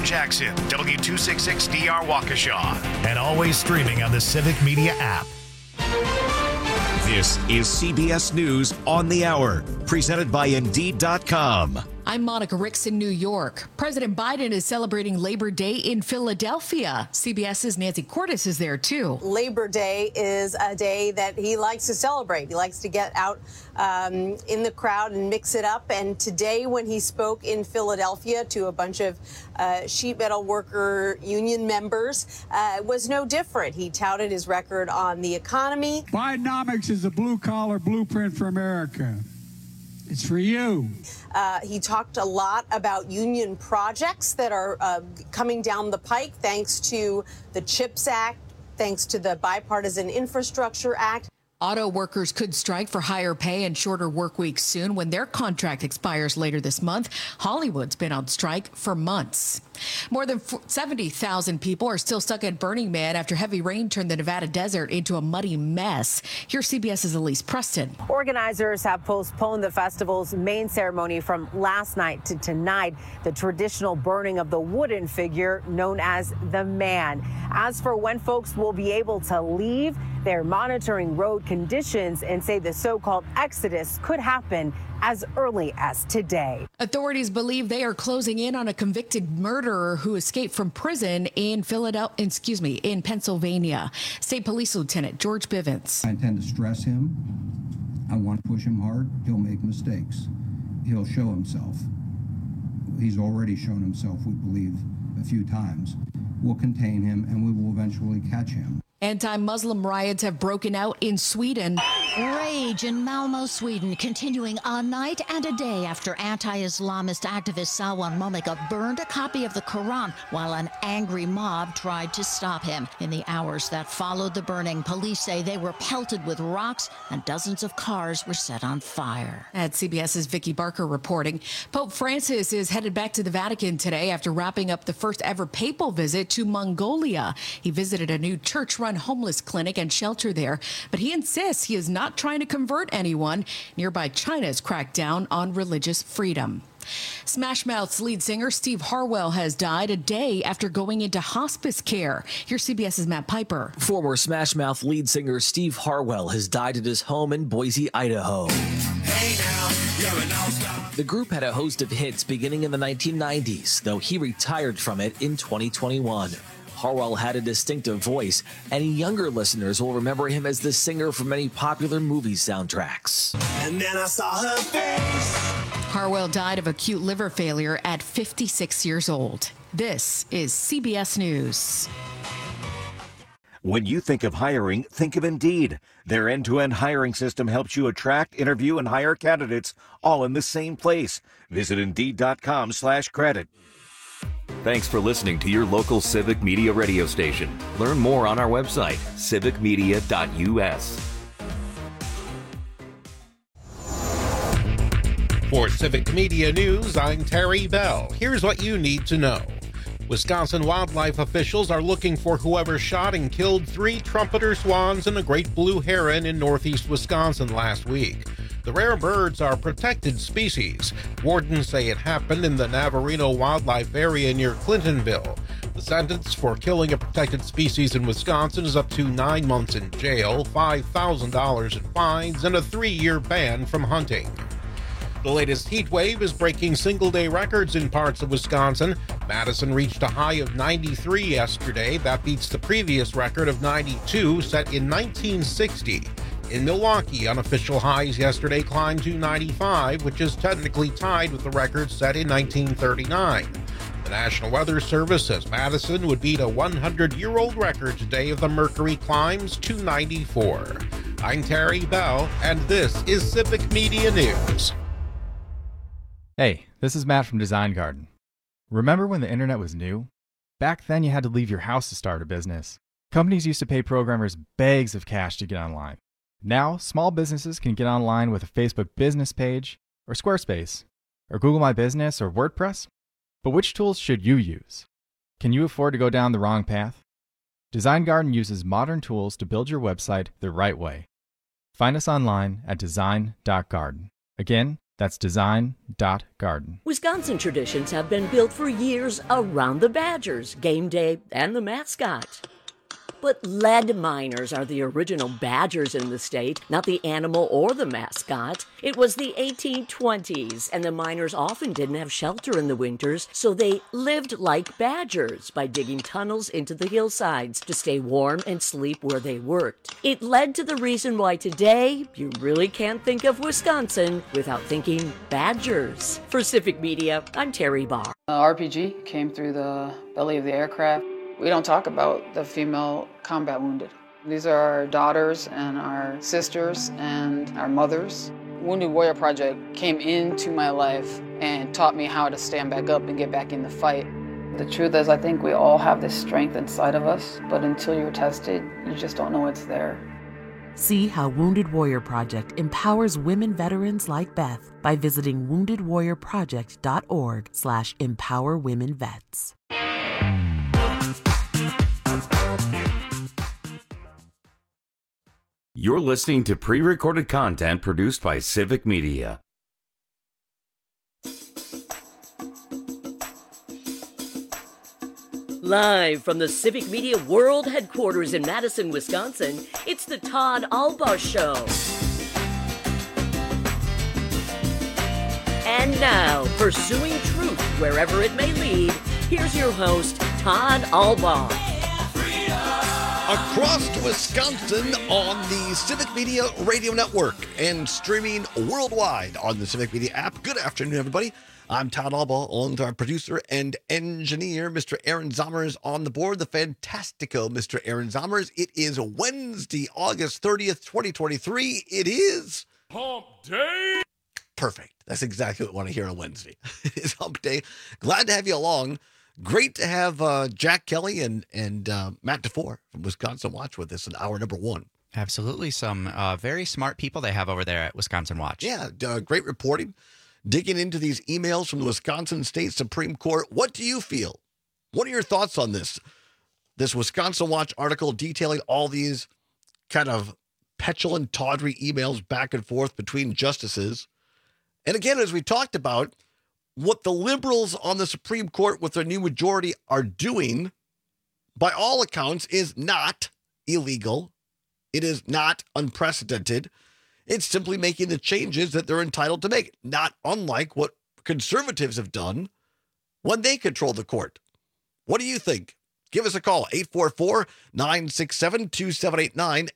Jackson, W266DR Waukesha, and always streaming on the Civic Media app. This is CBS News on the Hour, presented by Indeed.com. I'm Monica Ricks in New York. President Biden is celebrating Labor Day in Philadelphia. CBS's Nancy Cordes is there, too. Labor Day is a day that he likes to celebrate. He likes to get out in the crowd and mix it up. And today, when he spoke in Philadelphia to a bunch of sheet metal worker union members, it was no different. He touted his record on the economy. Bidenomics is a blue-collar blueprint for America. It's for you. He talked a lot about union projects that are coming down the pike thanks to the CHIPS Act, thanks to the Bipartisan Infrastructure Act. Auto workers could strike for higher pay and shorter work weeks soon when their contract expires later this month. Hollywood's been on strike for months. More than 70,000 people are still stuck at Burning Man after heavy rain turned the Nevada desert into a muddy mess. Here's CBS's Elise Preston. Organizers have postponed the festival's main ceremony from last night to tonight, the traditional burning of the wooden figure known as the Man. As for when folks will be able to leave, they're monitoring road conditions and say the so-called exodus could happen as early as today. Authorities believe they are closing in on a convicted murderer who escaped from prison in Pennsylvania. State Police Lieutenant George Bivens. I intend to stress him. I want to push him hard. He'll make mistakes. He'll show himself. He's already shown himself, we believe, a few times. We'll contain him and we will eventually catch him. Anti-Muslim riots have broken out in Sweden. Rage in Malmö, Sweden, continuing a night and a day after anti-Islamist activist Salwan Momika burned a copy of the Quran while an angry mob tried to stop him. In the hours that followed the burning, police say they were pelted with rocks and dozens of cars were set on fire. At CBS's Vicki Barker reporting, Pope Francis is headed back to the Vatican today after wrapping up the first ever papal visit to Mongolia. He visited a new church-run homeless clinic and shelter there, but he insists he is not trying to convert anyone. Nearby China's cracked down on religious freedom. Smash Mouth's lead singer Steve Harwell has died a day after going into hospice care. Here's CBS's Matt Piper. Former Smash Mouth lead singer Steve Harwell has died at his home in Boise, Idaho. Hey now, you're an all-star. The group had a host of hits beginning in the 1990s, though he retired from it in 2021. Harwell had a distinctive voice, and younger listeners will remember him as the singer for many popular movie soundtracks. And then I saw her face. Harwell died of acute liver failure at 56 years old. This is CBS News. When you think of hiring, think of Indeed. Their end-to-end hiring system helps you attract, interview, and hire candidates all in the same place. Visit Indeed.com/credit. Thanks for listening to your local Civic Media radio station. Learn more on our website, civicmedia.us. For Civic Media News, I'm Terry Bell. Here's what you need to know. Wisconsin wildlife officials are looking for whoever shot and killed 3 trumpeter swans and a great blue heron in northeast Wisconsin last week. The rare birds are protected species. Wardens say it happened in the Navarino Wildlife Area near Clintonville. The sentence for killing a protected species in Wisconsin is up to 9 months in jail, $5,000 in fines, and a 3-year ban from hunting. The latest heat wave is breaking single-day records in parts of Wisconsin. Madison reached a high of 93 yesterday. That beats the previous record of 92 set in 1960. In Milwaukee, unofficial highs yesterday climbed to 95, which is technically tied with the record set in 1939. The National Weather Service says Madison would beat a 100-year-old record today if the mercury climbs to 94. I'm Terry Bell, and this is Civic Media News. Hey, this is Matt from Design Garden. Remember when the internet was new? Back then you had to leave your house to start a business. Companies used to pay programmers bags of cash to get online. Now, small businesses can get online with a Facebook business page, or Squarespace, or Google My Business, or WordPress. But which tools should you use? Can you afford to go down the wrong path? Design Garden uses modern tools to build your website the right way. Find us online at design.garden. Again, That's design.garden. Wisconsin traditions have been built for years around the Badgers, game day, and the mascot. But lead miners are the original Badgers in the state, not the animal or the mascot. It was the 1820s, and the miners often didn't have shelter in the winters, so they lived like badgers by digging tunnels into the hillsides to stay warm and sleep where they worked. It led to the reason why today you really can't think of Wisconsin without thinking Badgers. For Civic Media, I'm Terry Barr. RPG came through the belly of the aircraft. We don't talk about the female combat wounded. These are our daughters and our sisters and our mothers. Wounded Warrior Project came into my life and taught me how to stand back up and get back in the fight. The truth is, I think we all have this strength inside of us, but until you're tested, you just don't know it's there. See how Wounded Warrior Project empowers women veterans like Beth by visiting woundedwarriorproject.org/empowerwomenvets. You're listening to pre-recorded content produced by Civic Media. Live from the Civic Media World Headquarters in Madison, Wisconsin, it's the Todd Albaugh Show. And now, pursuing truth wherever it may lead, here's your host, Todd Albaugh. Across Wisconsin on the Civic Media Radio Network and streaming worldwide on the Civic Media app. Good afternoon, everybody. I'm Todd Albaugh, along with our producer and engineer, Mr. Aaron Zommers, on the board. The fantastico, Mr. Aaron Zommers. It is Wednesday, August 30th, 2023. It is Hump Day. Perfect. That's exactly what I want to hear on a Wednesday. It is Hump Day. Glad to have you along. Great to have Jack Kelly and Matt DeFore from Wisconsin Watch with us in hour number one. Absolutely. Some very smart people they have over there at Wisconsin Watch. Yeah, great reporting. Digging into these emails from the Wisconsin State Supreme Court. What do you feel? What are your thoughts on this? This Wisconsin Watch article detailing all these kind of petulant, tawdry emails back and forth between justices. And again, as we talked about, what the liberals on the Supreme Court with their new majority are doing, by all accounts, is not illegal. It is not unprecedented. It's simply making the changes that they're entitled to make, not unlike what conservatives have done when they control the court. What do you think? Give us a call, 844-967-2789,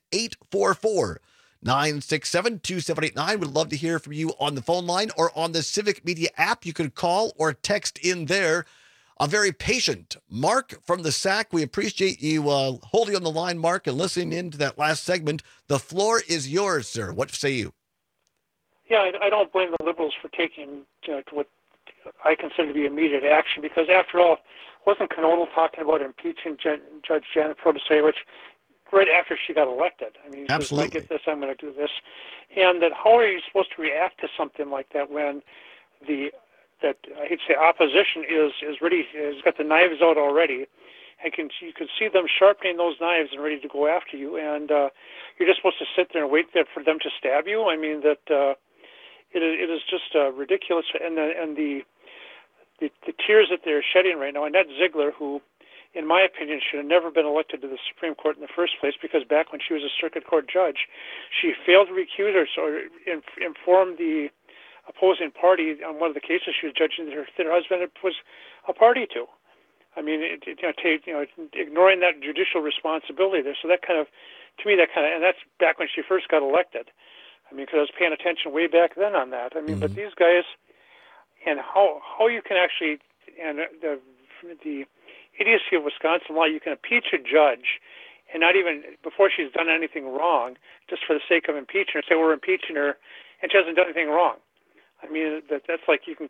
844-967-2789. Would love to hear from you on the phone line or on the Civic Media app. You can call or text in there. A very patient Mark from the SAC. We appreciate you holding on the line, Mark, and listening in to that last segment. The floor is yours, sir. What say you? Yeah, I don't blame the liberals for taking what I consider to be immediate action, because after all, wasn't Knodel talking about impeaching Judge Janet Protasevich right after she got elected? I mean, absolutely. Says, I get this, I'm going to do this. And that how are you supposed to react to something like that when that I hate to say opposition is ready, has got the knives out already, and you can see them sharpening those knives and ready to go after you, and you're just supposed to sit there and wait there for them to stab you. I mean that it is just ridiculous, and the tears that they're shedding right now. Annette Ziegler, who, in my opinion, should have never been elected to the Supreme Court in the first place, because back when she was a circuit court judge, she failed to recuse herself or inform the opposing party on one of the cases she was judging that her husband was a party to. I mean, ignoring that judicial responsibility there. So that kind of, to me, and that's back when she first got elected. I mean, because I was paying attention way back then on that. I mean, but these guys, and how you can actually, and the idiocy of Wisconsin law, you can impeach a judge and not even, before she's done anything wrong, just for the sake of impeaching her, say we're impeaching her, and she hasn't done anything wrong. I mean, that's like you can.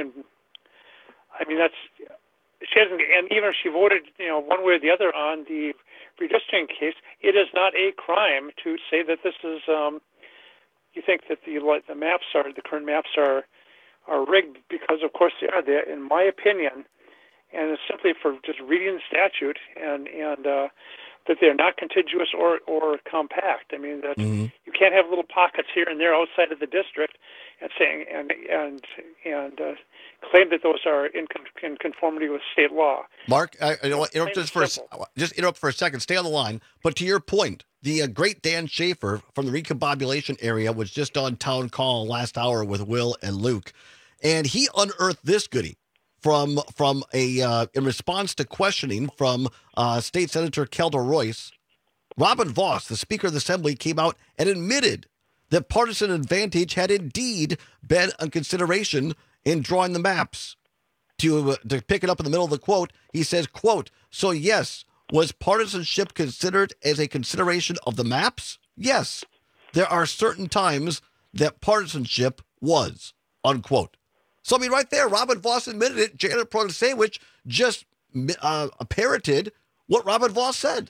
I mean, that's she hasn't, and even if she voted, one way or the other on the redistricting case, it is not a crime to say that this is. You think that the current maps are rigged, because of course they are. They, in my opinion, and it's simply for just reading the statute and that they're not contiguous or compact. I mean that you can't have little pockets here and there outside of the district and saying and claim that those are in conformity with state law. Mark, just interrupt for a second. Stay on the line. But to your point, the great Dan Schaefer from the Recombobulation area was just on Town Call last hour with Will and Luke, and he unearthed this goodie from a in response to questioning from State Senator Kelda Royce. Robin Vos, the Speaker of the Assembly, came out and admitted that partisan advantage had indeed been a consideration in drawing the maps. To pick it up in the middle of the quote, he says, quote, "So yes, was partisanship considered as a consideration of the maps? Yes, there are certain times that partisanship was," unquote. So, I mean, right there, Robin Vos admitted it. Janet Protasewicz just parroted what Robin Vos said.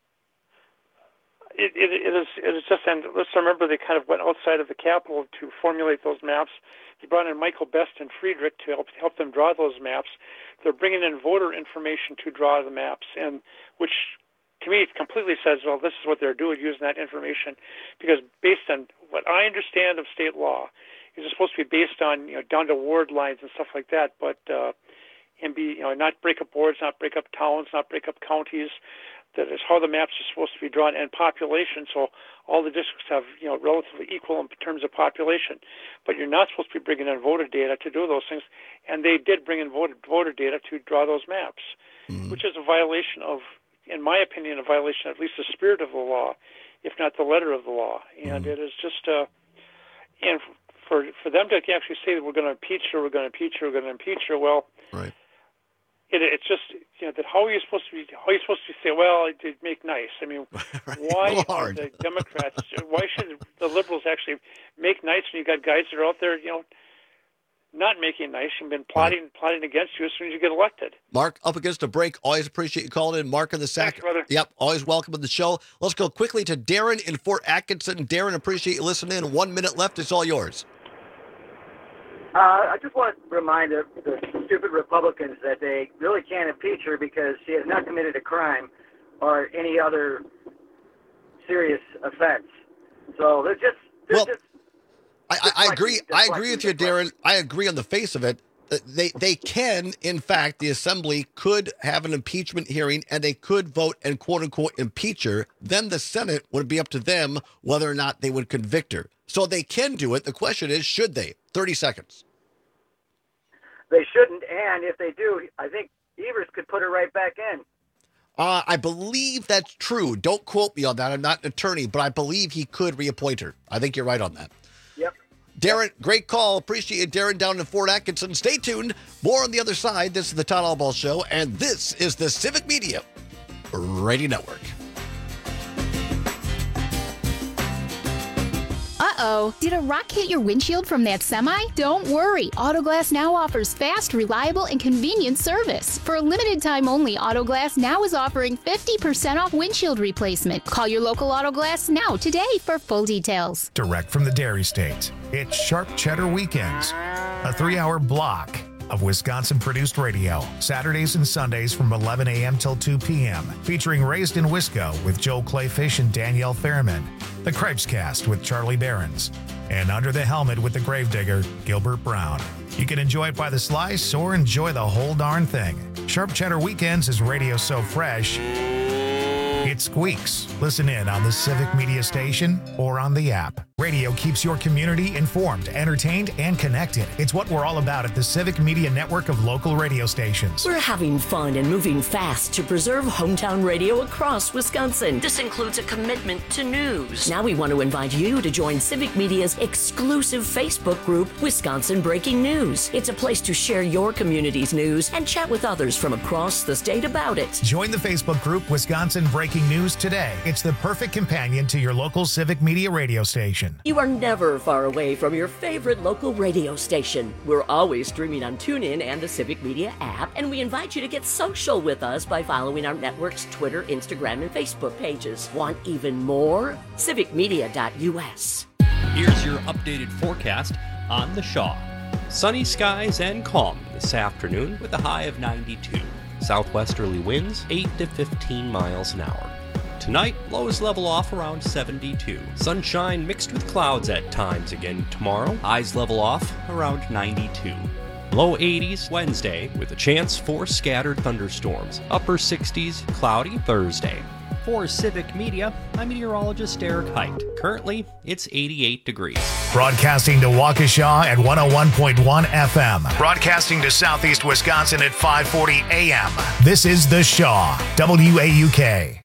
It is just, and let's remember they kind of went outside of the Capitol to formulate those maps. They brought in Michael Best and Friedrich to help them draw those maps. They're bringing in voter information to draw the maps, and which to me completely says, well, this is what they're doing, using that information, because based on what I understand of state law, it's supposed to be based on down to ward lines and stuff like that, but and be not break up wards, not break up towns, not break up counties. That is how the maps are supposed to be drawn, and population. So all the districts have relatively equal in terms of population, but you're not supposed to be bringing in voter data to do those things. And they did bring in voter data to draw those maps, which is a violation of, in my opinion, a violation of at least the spirit of the law, if not the letter of the law. And it is just and for them to actually say that we're going to impeach her, we're going to impeach her, we're going to impeach her. Well, right. It's just that how are you supposed to say, well, it did make nice? I mean, right. Why are the Democrats? Why should the liberals actually make nice when you got guys that are out there, not making nice and been plotting against you as soon as you get elected? Mark, up against a break. Always appreciate you calling in. Mark in the Sac. Thanks, brother. Yep, always welcome to the show. Let's go quickly to Darren in Fort Atkinson. Darren, appreciate you listening. 1 minute left. It's all yours. I just want to remind the stupid Republicans that they really can't impeach her because she has not committed a crime or any other serious offense. So they're just I agree. I agree with you, Darren. I agree on the face of it. They can, in fact, the Assembly could have an impeachment hearing and they could vote and quote unquote impeach her. Then the Senate would be up to them whether or not they would convict her. So they can do it. The question is, should they? 30 seconds. They shouldn't, and if they do, I think Evers could put her right back in. I believe that's true. Don't quote me on that. I'm not an attorney, but I believe he could reappoint her. I think you're right on that. Yep. Darren, great call. Appreciate it, Darren, down in Fort Atkinson. Stay tuned. More on the other side. This is the Todd Albaugh Show, and this is the Civic Media Radio Network. Uh-oh, did a rock hit your windshield from that semi? Don't worry, Autoglass Now offers fast, reliable, and convenient service. For a limited time only, Autoglass Now is offering 50% off windshield replacement. Call your local Autoglass Now today for full details. Direct from the Dairy State, it's Sharp Cheddar Weekends, a 3-hour block of Wisconsin-produced radio, Saturdays and Sundays from 11 a.m. till 2 p.m., featuring Raised in Wisco with Joe Clayfish and Danielle Fairman, The Cripescast with Charlie Behrens, and Under the Helmet with the Gravedigger, Gilbert Brown. You can enjoy it by the slice or enjoy the whole darn thing. Sharp Cheddar Weekends is radio so fresh, it squeaks. Listen in on the Civic Media Station or on the app. Radio keeps your community informed, entertained, and connected. It's what we're all about at the Civic Media Network of local radio stations. We're having fun and moving fast to preserve hometown radio across Wisconsin. This includes a commitment to news. Now we want to invite you to join Civic Media's exclusive Facebook group, Wisconsin Breaking News. It's a place to share your community's news and chat with others from across the state about it. Join the Facebook group, Wisconsin Breaking News today. It's the perfect companion to your local Civic Media radio station. You are never far away from your favorite local radio station. We're always streaming on TuneIn and the Civic Media app, and we invite you to get social with us by following our network's Twitter, Instagram, and Facebook pages. Want even more? civicmedia.us. Here's your updated forecast on the Shaw. Sunny skies and calm this afternoon with a high of 92. Southwesterly winds 8 to 15 miles an hour. Tonight, lows level off around 72. Sunshine mixed with clouds at times again tomorrow. Highs level off around 92. Low 80s Wednesday with a chance for scattered thunderstorms. Upper 60s cloudy Thursday. For Civic Media, I'm meteorologist Eric Height. Currently, it's 88 degrees. Broadcasting to Waukesha at 101.1 FM. Broadcasting to Southeast Wisconsin at 540 AM. This is The Shaw, WAUK.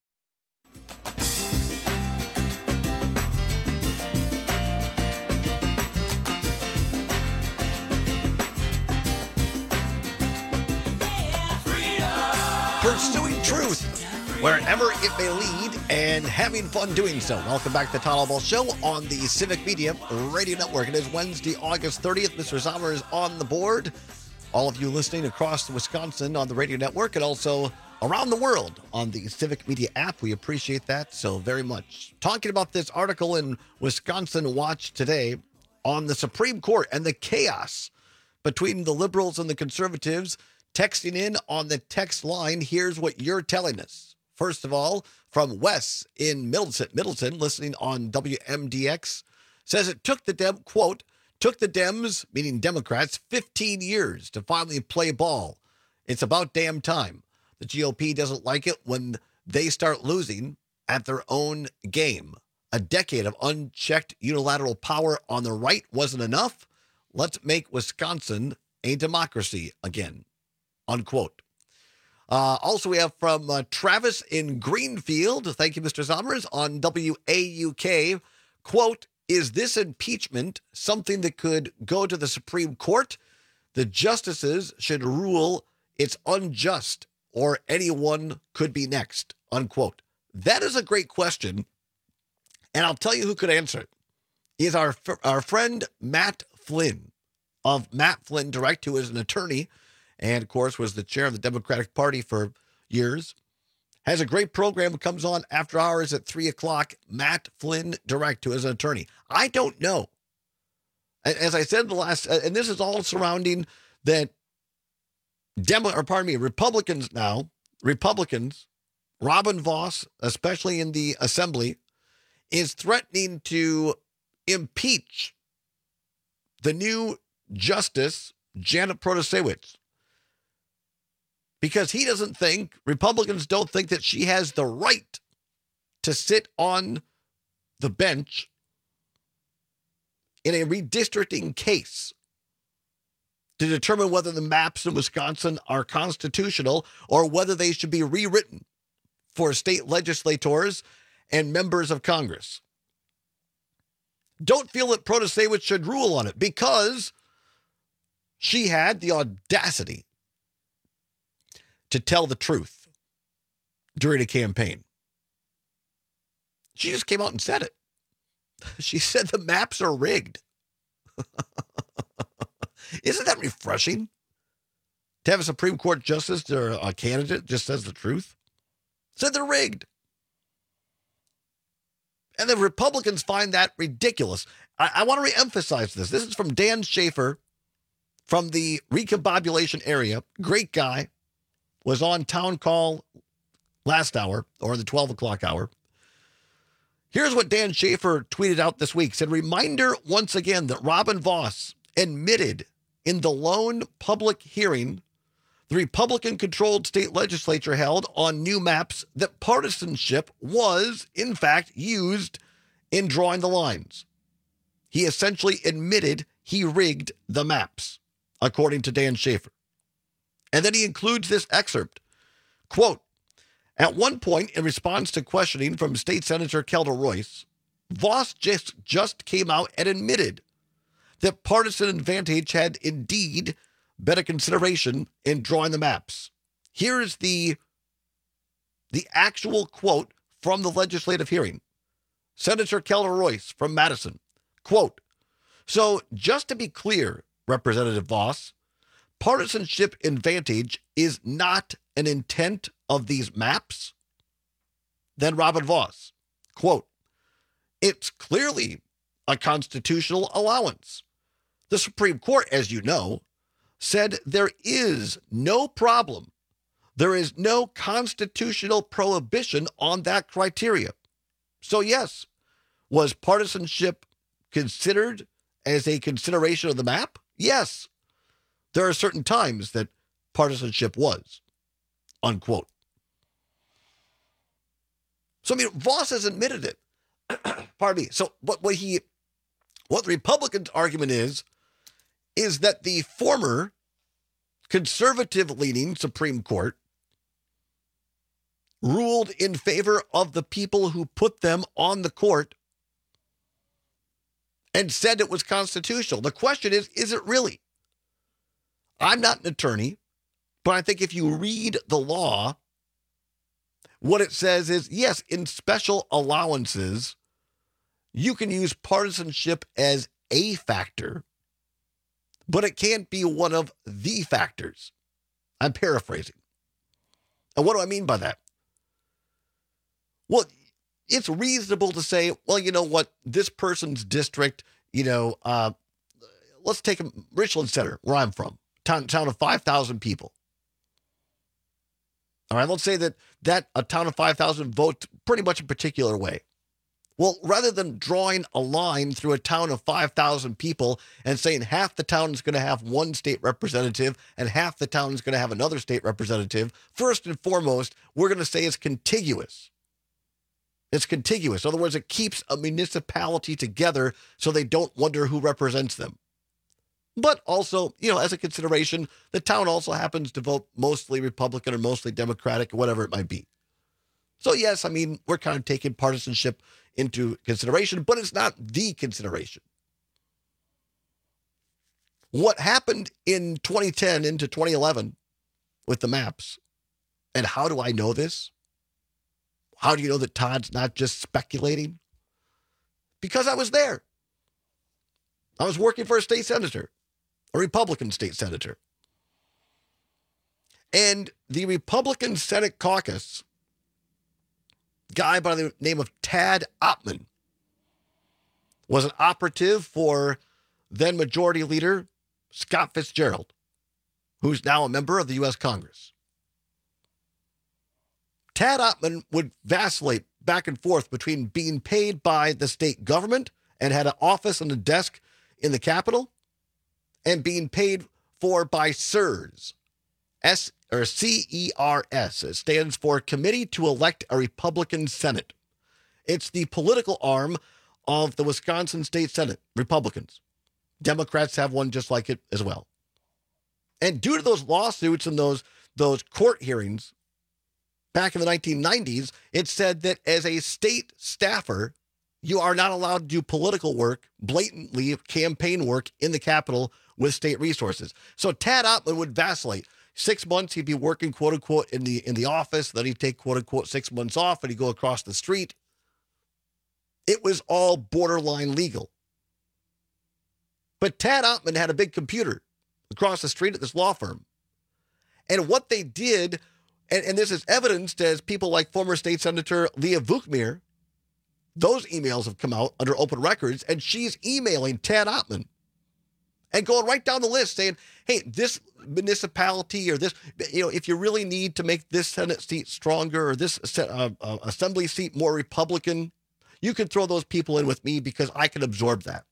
Pursuing truth wherever it may lead and having fun doing so. Welcome back to the Todd All Ball Show on the Civic Media Radio Network. It is Wednesday, August 30th. Mr. Sommer is on the board. All of you listening across Wisconsin on the radio network and also around the world on the Civic Media app. We appreciate that so very much. Talking about this article in Wisconsin Watch today on the Supreme Court and the chaos between the liberals and the conservatives. Texting in on the text line, here's what you're telling us. First of all, from Wes in Middleton, listening on WMDX, says it took the Dems, meaning Democrats, 15 years to finally play ball. It's about damn time. The GOP doesn't like it when they start losing at their own game. A decade of unchecked unilateral power on the right wasn't enough. Let's make Wisconsin a democracy again. Unquote. Also, we have from Travis in Greenfield. Thank you, Mr. Somers, on WAUK. Quote, is this impeachment something that could go to the Supreme Court? The justices should rule it's unjust or anyone could be next. Unquote. That is a great question. And I'll tell you who could answer it. Is our friend Matt Flynn of Matt Flynn Direct, who is an attorney and, of course, was the chair of the Democratic Party for years. Has a great program that comes on after hours at 3 o'clock. Matt Flynn Direct, who is an attorney. I don't know. As I said the last, and this is all surrounding that Republicans now, Robin Vos, especially in the Assembly, is threatening to impeach the new Justice, Janet Protasiewicz. Because Republicans don't think that she has the right to sit on the bench in a redistricting case to determine whether the maps in Wisconsin are constitutional or whether they should be rewritten for state legislators and members of Congress. Don't feel that Protasiewicz should rule on it because she had the audacity to tell the truth during a campaign. She just came out and said it. She said the maps are rigged. Isn't that refreshing? To have a Supreme Court justice or a candidate just says the truth? Said they're rigged. And the Republicans find that ridiculous. I want to reemphasize this. This is from Dan Schaefer from the recombobulation area. Great guy. Was on Town Call last hour, or the 12 o'clock hour. Here's what Dan Schaefer tweeted out this week. Said, reminder once again that Robin Vos admitted in the lone public hearing the Republican-controlled state legislature held on new maps that partisanship was, in fact, used in drawing the lines. He essentially admitted he rigged the maps, according to Dan Schaefer. And then he includes this excerpt. Quote, at one point, in response to questioning from State Senator Kelda Royce, Vos just came out and admitted that partisan advantage had indeed been a consideration in drawing the maps. Here is the actual quote from the legislative hearing. Senator Kelda Royce from Madison, quote, so just to be clear, Representative Vos, partisanship advantage is not an intent of these maps? Then Robin Vos, quote, it's clearly a constitutional allowance. The Supreme Court, as you know, said there is no problem There is no constitutional prohibition on that criteria. So yes, was partisanship considered as a consideration of the map? Yes. There are certain times that partisanship was, unquote. So, I mean, Voss has admitted it. Pardon me. So what the Republicans' argument is that the former conservative-leaning Supreme Court ruled in favor of the people who put them on the court and said it was constitutional. The question is it really? I'm not an attorney, but I think if you read the law, what it says is, yes, in special allowances, you can use partisanship as a factor, but it can't be one of the factors. I'm paraphrasing. And what do I mean by that? Well, it's reasonable to say, well, you know what, this person's district, let's take Richland Center, where I'm from, town of 5,000 people. All right, let's say that a town of 5,000 votes pretty much a particular way. Well, rather than drawing a line through a town of 5,000 people and saying half the town is going to have one state representative and half the town is going to have another state representative, first and foremost, we're going to say it's contiguous. It's contiguous. In other words, it keeps a municipality together so they don't wonder who represents them. But also, as a consideration, the town also happens to vote mostly Republican or mostly Democratic or whatever it might be. So yes, I mean, we're kind of taking partisanship into consideration, but it's not the consideration. What happened in 2010 into 2011 with the maps, and how do I know this? How do you know that Todd's not just speculating? Because I was there. I was working for a state senator, a Republican state senator. And the Republican Senate caucus, guy by the name of Tad Ottman, was an operative for then Majority Leader Scott Fitzgerald, who's now a member of the U.S. Congress. Tad Ottman would vacillate back and forth between being paid by the state government and had an office and a desk in the Capitol and being paid for by CERS, C-E-R-S. It stands for Committee to Elect a Republican Senate. It's the political arm of the Wisconsin State Senate, Republicans. Democrats have one just like it as well. And due to those lawsuits and those court hearings back in the 1990s, it said that as a state staffer, you are not allowed to do political work, blatantly campaign work in the Capitol with state resources. So Tad Ottman would vacillate. 6 months he'd be working, quote unquote, in the office. Then he'd take, quote unquote, 6 months off and he'd go across the street. It was all borderline legal. But Tad Ottman had a big computer across the street at this law firm. And what they did, and this is evidenced as people like former state senator Leah Vukmir, those emails have come out under open records, and she's emailing Tad Ottman and going right down the list saying, hey, this municipality or this, if you really need to make this Senate seat stronger or this assembly seat more Republican, you can throw those people in with me because I can absorb that.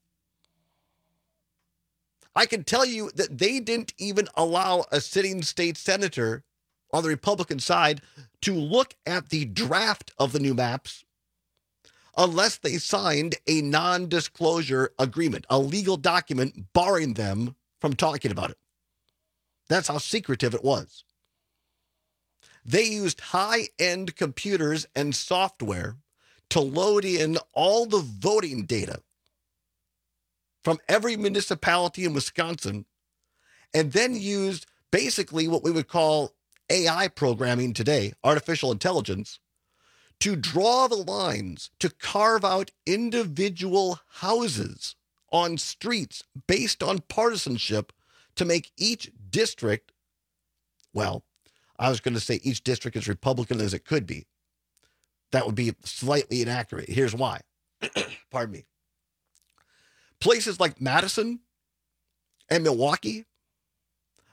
I can tell you that they didn't even allow a sitting state senator on the Republican side to look at the draft of the new maps unless they signed a non-disclosure agreement, a legal document barring them from talking about it. That's how secretive it was. They used high-end computers and software to load in all the voting data from every municipality in Wisconsin, and then used basically what we would call AI programming today, artificial intelligence, to draw the lines, to carve out individual houses on streets based on partisanship to make each district, well, I was going to say each district as Republican as it could be. That would be slightly inaccurate. Here's why. Pardon me. Places like Madison and Milwaukee,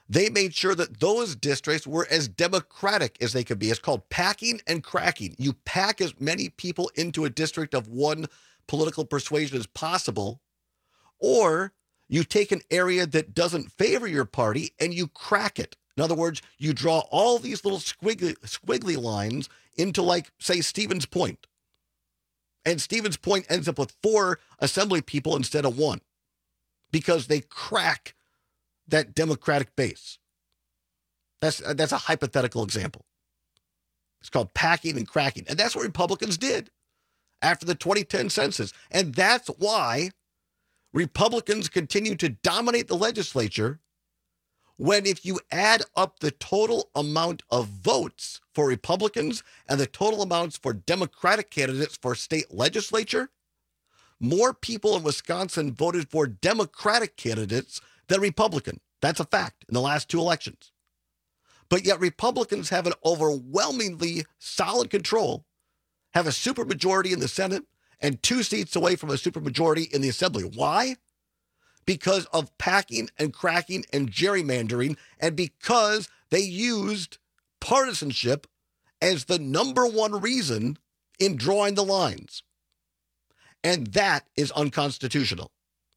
They made sure that those districts were as democratic as they could be. It's called packing and cracking. You pack as many people into a district of one political persuasion as possible, or you take an area that doesn't favor your party and you crack it. In other words, you draw all these little squiggly lines into, like, say, Stevens Point. And Stevens Point ends up with 4 assembly people instead of 1 because they crack that Democratic base. That's a hypothetical example. It's called packing and cracking. And that's what Republicans did after the 2010 census. And that's why Republicans continue to dominate the legislature, when if you add up the total amount of votes for Republicans and the total amounts for Democratic candidates for state legislature, more people in Wisconsin voted for Democratic candidates than Republican. That's a fact in the last 2 elections. But yet Republicans have an overwhelmingly solid control, have a supermajority in the Senate, and 2 seats away from a supermajority in the Assembly. Why? Because of packing and cracking and gerrymandering, and because they used partisanship as the number one reason in drawing the lines. And that is unconstitutional.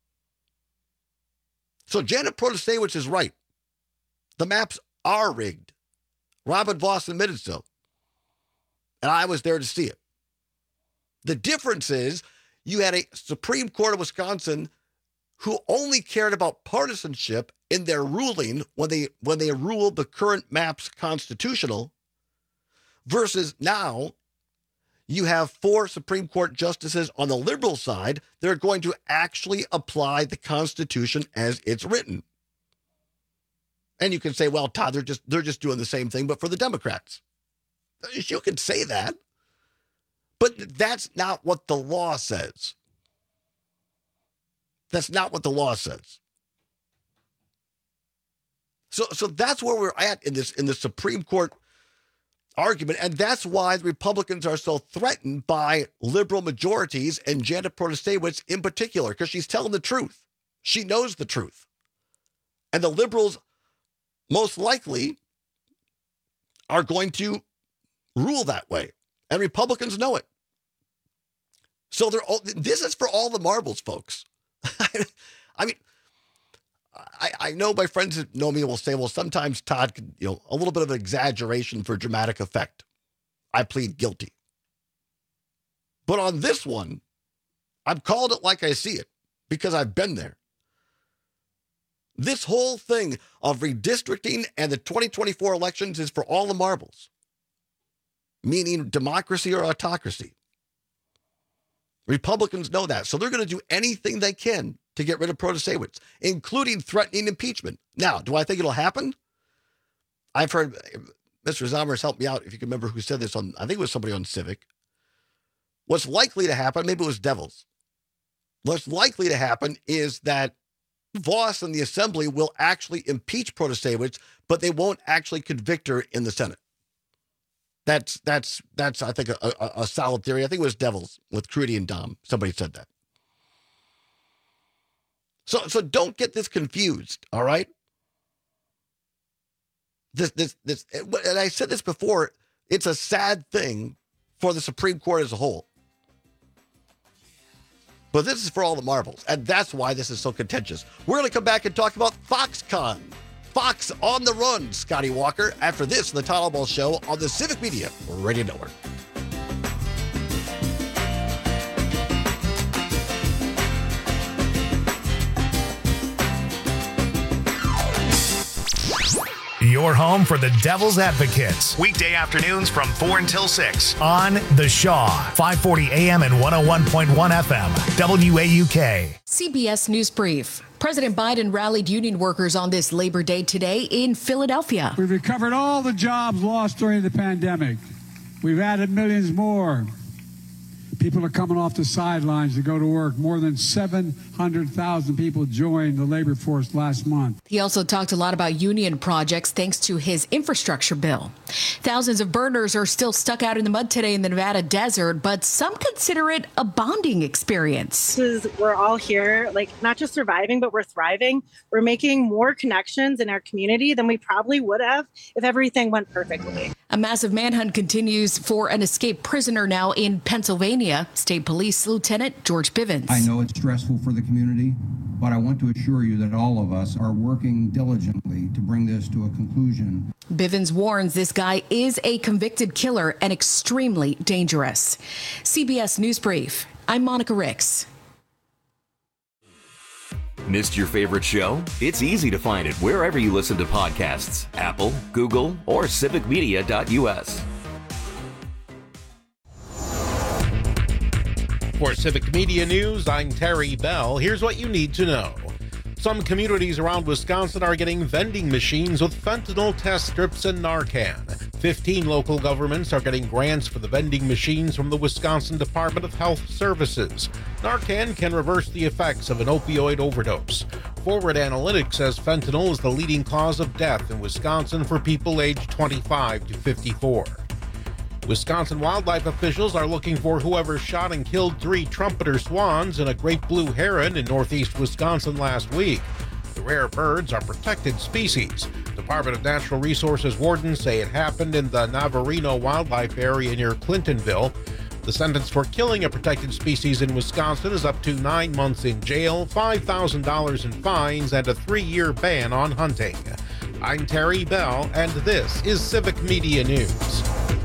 So Janet Protasiewicz is right. The maps are rigged. Robin Vos admitted so. And I was there to see it. The difference is you had a Supreme Court of Wisconsin who only cared about partisanship in their ruling when they ruled the current maps constitutional, versus now you have 4 Supreme Court justices on the liberal side that are going to actually apply the Constitution as it's written. And you can say, well, Todd, they're just doing the same thing, but for the Democrats. You can say that, but that's not what the law says. That's not what the law says. So that's where we're at in the Supreme Court argument, and that's why the Republicans are so threatened by liberal majorities and Janet Protasiewicz in particular, because she's telling the truth. She knows the truth. And the liberals most likely are going to rule that way, and Republicans know it. So this is for all the marbles, folks. I mean, I know my friends that know me will say, well, sometimes Todd could, a little bit of an exaggeration for dramatic effect. I plead guilty. But on this one, I've called it like I see it because I've been there. This whole thing of redistricting and the 2024 elections is for all the marbles, meaning democracy or autocracy. Republicans know that, so they're going to do anything they can to get rid of Protasiewicz, including threatening impeachment. Now, do I think it'll happen? I've heard, Mr. Zomers helped me out, if you can remember who said this on, I think it was somebody on Civic. What's likely to happen, maybe it was Devils. What's likely to happen is that Vos and the Assembly will actually impeach Protasiewicz, but they won't actually convict her in the Senate. That's I think, a solid theory. I think it was Devils with Crudy and Dom. Somebody said that. So don't get this confused, all right? This, and I said this before, it's a sad thing for the Supreme Court as a whole. But this is for all the marbles, and that's why this is so contentious. We're going to come back and talk about Foxconn. Fox on the run, Scotty Walker, after this, the Todd Albaugh Show on the Civic Media Radio Network. Your home for the Devil's Advocates. Weekday afternoons from 4 until 6 on The Shaw, 540 AM and 101.1 FM, WAUK. CBS News Brief. President Biden rallied union workers on this Labor Day today in Philadelphia. We've recovered all the jobs lost during the pandemic. We've added millions more. People are coming off the sidelines to go to work. More than 700,000 people joined the labor force last month. He also talked a lot about union projects thanks to his infrastructure bill. Thousands of burners are still stuck out in the mud today in the Nevada desert, but some consider it a bonding experience. We're all here, like not just surviving, but we're thriving. We're making more connections in our community than we probably would have if everything went perfectly. A massive manhunt continues for an escaped prisoner now in Pennsylvania. State Police Lieutenant George Bivens. I know it's stressful for the community, but I want to assure you that all of us are working diligently to bring this to a conclusion. Bivens warns this guy is a convicted killer and extremely dangerous. CBS News Brief. I'm Monica Ricks. Missed your favorite show? It's easy to find it wherever you listen to podcasts. Apple, Google, or civicmedia.us. For Civic Media News, I'm Terry Bell. Here's what you need to know. Some communities around Wisconsin are getting vending machines with fentanyl test strips and Narcan. 15 local governments are getting grants for the vending machines from the Wisconsin Department of Health Services. Narcan can reverse the effects of an opioid overdose. Forward Analytics says fentanyl is the leading cause of death in Wisconsin for people aged 25 to 54. Wisconsin wildlife officials are looking for whoever shot and killed 3 trumpeter swans and a great blue heron in northeast Wisconsin last week. The rare birds are protected species. Department of Natural Resources wardens say it happened in the Navarino wildlife area near Clintonville. The sentence for killing a protected species in Wisconsin is up to 9 months in jail, $5,000 in fines, and a 3-year ban on hunting. I'm Terry Bell, and this is Civic Media News.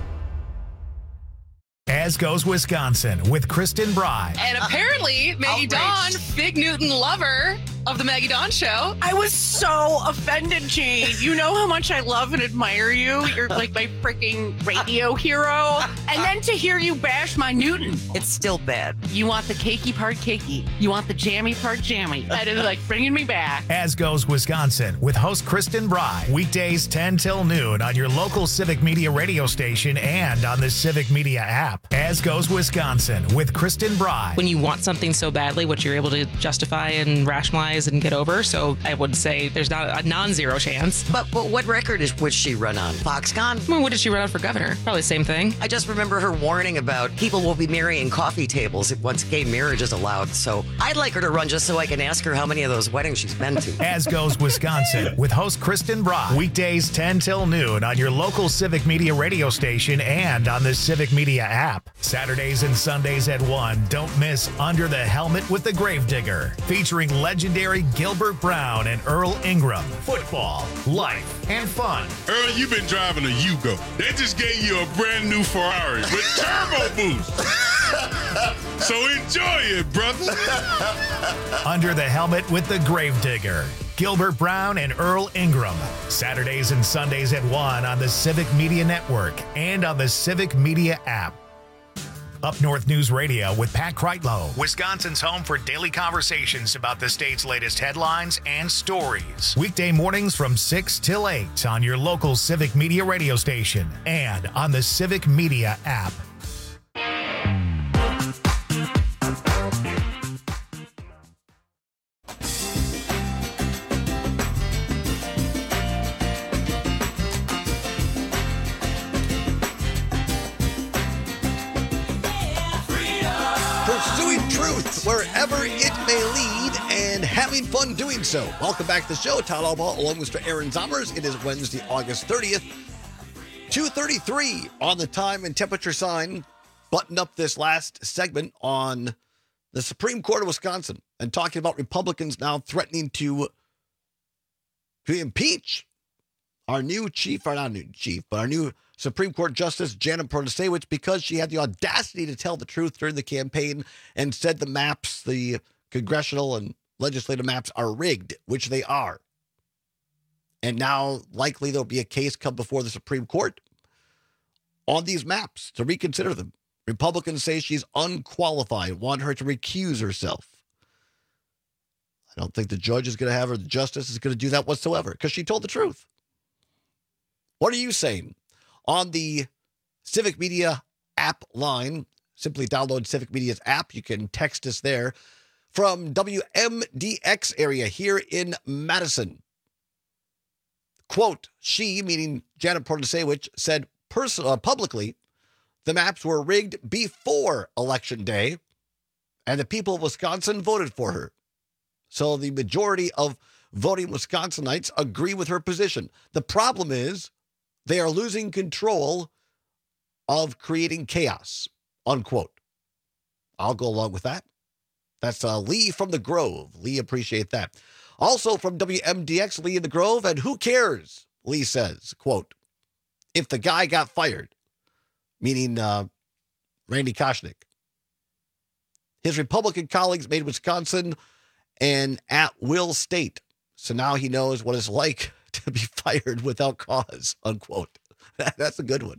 As Goes Wisconsin with Kristen Bry. And apparently, Maggie Dawn, big Newton lover of the Maggie Dawn Show. I was so offended, Jane. You know how much I love and admire you. You're like my freaking radio hero. And then to hear you bash my Newton. It's still bad. You want the cakey part cakey. You want the jammy part jammy. That is like bringing me back. As Goes Wisconsin with host Kristen Bry. Weekdays 10 till noon on your local Civic Media radio station and on the Civic Media app. As Goes Wisconsin with Kristen Bry. When you want something so badly, what you're able to justify and rationalize and get over. So I would say there's not a non-zero chance. But what record would she run on? Foxconn? I mean, what did she run on for governor? Probably the same thing. I just remember her warning about people will be marrying coffee tables once gay marriage is allowed. So I'd like her to run just so I can ask her how many of those weddings she's been to. As Goes Wisconsin with host Kristen Bry. Weekdays 10 till noon on your local Civic Media radio station and on the Civic Media app. Saturdays and Sundays at 1. Don't miss Under the Helmet with the Gravedigger, featuring legendary Gilbert Brown and Earl Ingram. Football, life, and fun. Earl, you've been driving a Yugo. They just gave you a brand new Ferrari with turbo boost. So enjoy it, brother. Under the Helmet with the Gravedigger. Gilbert Brown and Earl Ingram. Saturdays and Sundays at 1 on the Civic Media Network and on the Civic Media app. Up North News Radio with Pat Kreitlow, Wisconsin's home for daily conversations about the state's latest headlines and stories. Weekday mornings from 6 till 8 on your local Civic Media radio station and on the Civic Media app. Wherever it may lead and having fun doing so. Welcome back to the show. Todd Albaugh along with Mr. Aaron Zommers. It is Wednesday, August 30th, 2:33 on the time and temperature sign. Button up this last segment on the Supreme Court of Wisconsin and talking about Republicans now threatening to impeach our new Supreme Court Justice Janet Protasewicz because she had the audacity to tell the truth during the campaign and said the maps, the congressional and legislative maps, are rigged, which they are. And now likely there'll be a case come before the Supreme Court on these maps to reconsider them. Republicans say she's unqualified, want her to recuse herself. I don't think the judge is going to have her, the justice is going to do that whatsoever because she told the truth. What are you saying? On the Civic Media app line, Simply download Civic Media's app. You can text us there from WMDX area here in Madison. Quote, she, meaning Janet Protasewicz, said publicly the maps were rigged before Election Day, and the people of Wisconsin voted for her. So the majority of voting Wisconsinites agree with her position. The problem is they are losing control of creating chaos, unquote. I'll go along with that. That's Lee from the Grove. Lee, appreciate that. Also from WMDX, Lee in the Grove, and who cares? Lee says, quote, if the guy got fired, meaning Randy Koshnick. His Republican colleagues made Wisconsin an at-will state, so now he knows what it's like to be fired without cause, unquote. That's a good one.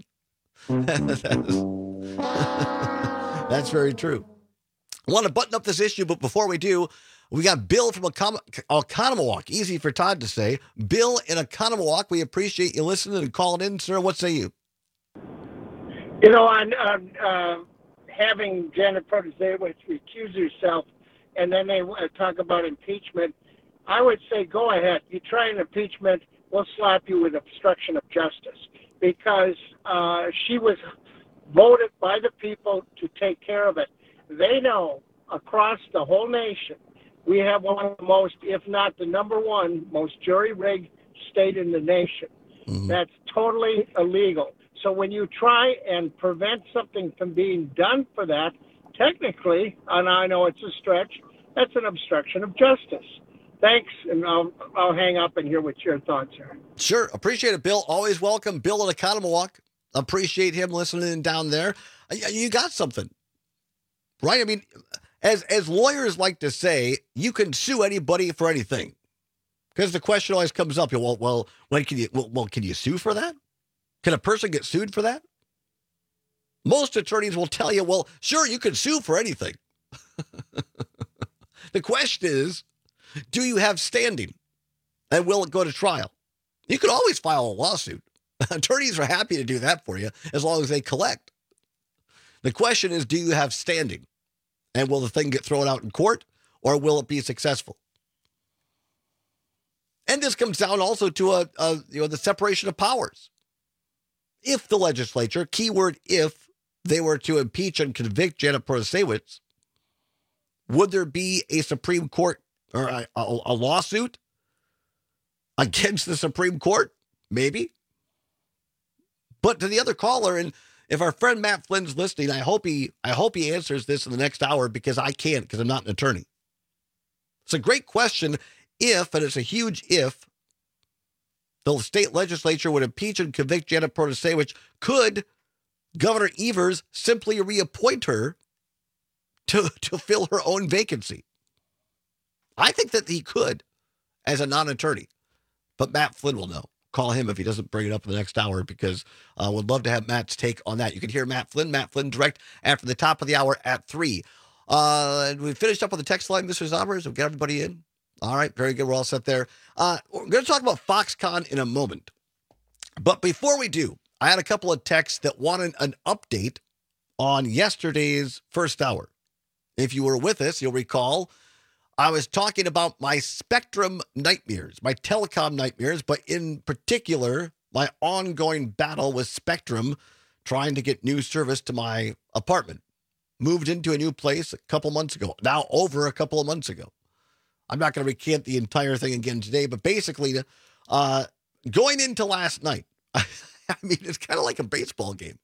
That's very true. I want to button up this issue, but before we do, we got Bill from Oconomowoc. Easy for Todd to say. Bill in Oconomowoc, we appreciate you listening and calling in, sir. What say you? You know, on having Janet Protasewicz recuse herself, and then they talk about impeachment, I would say go ahead. You try an impeachment, we'll slap you with obstruction of justice, because she was voted by the people to take care of it. They know across the whole nation, we have one of the most, if not the number one, most jury-rigged state in the nation. Mm-hmm. That's totally illegal. So when you try and prevent something from being done for that, technically, and I know it's a stretch, that's an obstruction of justice. Thanks, and I'll hang up and hear what your thoughts are. Sure. Appreciate it, Bill. Always welcome. Bill in Oconomowoc. Appreciate him listening down there. You got something, right? I mean, as lawyers like to say, you can sue anybody for anything. Because the question always comes up, well, when can you sue for that? Can a person get sued for that? Most attorneys will tell you, well, sure, you can sue for anything. The question is, do you have standing? And will it go to trial? You can always file a lawsuit. Attorneys are happy to do that for you as long as they collect. The question is, do you have standing? And will the thing get thrown out in court, or will it be successful? And this comes down also to the separation of powers. If the legislature, keyword if, they were to impeach and convict Janet Protasewicz, would there be a Supreme Court or a lawsuit against the Supreme Court? Maybe. But to the other caller, and if our friend Matt Flynn's listening, I hope he answers this in the next hour, because I can't, because I'm not an attorney. It's a great question if, and it's a huge if, the state legislature would impeach and convict Janet Protasewicz, could Governor Evers simply reappoint her to fill her own vacancy? I think that he could as a non-attorney, but Matt Flynn will know. Call him if he doesn't bring it up in the next hour, because would love to have Matt's take on that. You can hear Matt Flynn Direct after the top of the hour at 3. And we finished up on the text line, Mr. Zombers. We'll get everybody in. All right, very good. We're all set there. We're going to talk about Foxconn in a moment. But before we do, I had a couple of texts that wanted an update on yesterday's first hour. If you were with us, you'll recall I was talking about my Spectrum nightmares, my telecom nightmares, but in particular, my ongoing battle with Spectrum trying to get new service to my apartment. Moved into a new place a couple months ago, now over a couple of months ago. I'm not going to recant the entire thing again today, but basically, going into last night, I mean, it's kind of like a baseball game.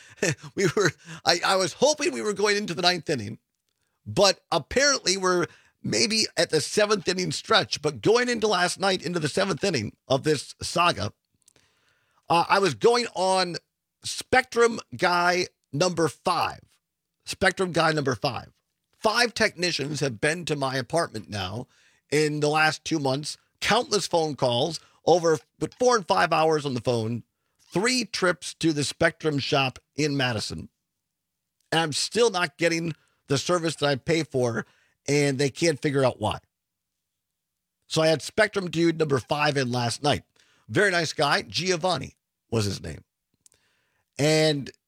I was hoping we were going into the 9th inning, but apparently we're maybe at the 7th inning stretch. But going into last night, into the 7th inning of this saga, I was going on Spectrum guy number 5. Spectrum guy number 5. 5 technicians have been to my apartment now in the last 2 months. Countless phone calls, over 4 and 5 hours on the phone. 3 trips to the Spectrum shop in Madison. And I'm still not getting the service that I pay for, and they can't figure out why. So I had Spectrum dude number 5 in last night. Very nice guy. Giovanni was his name. And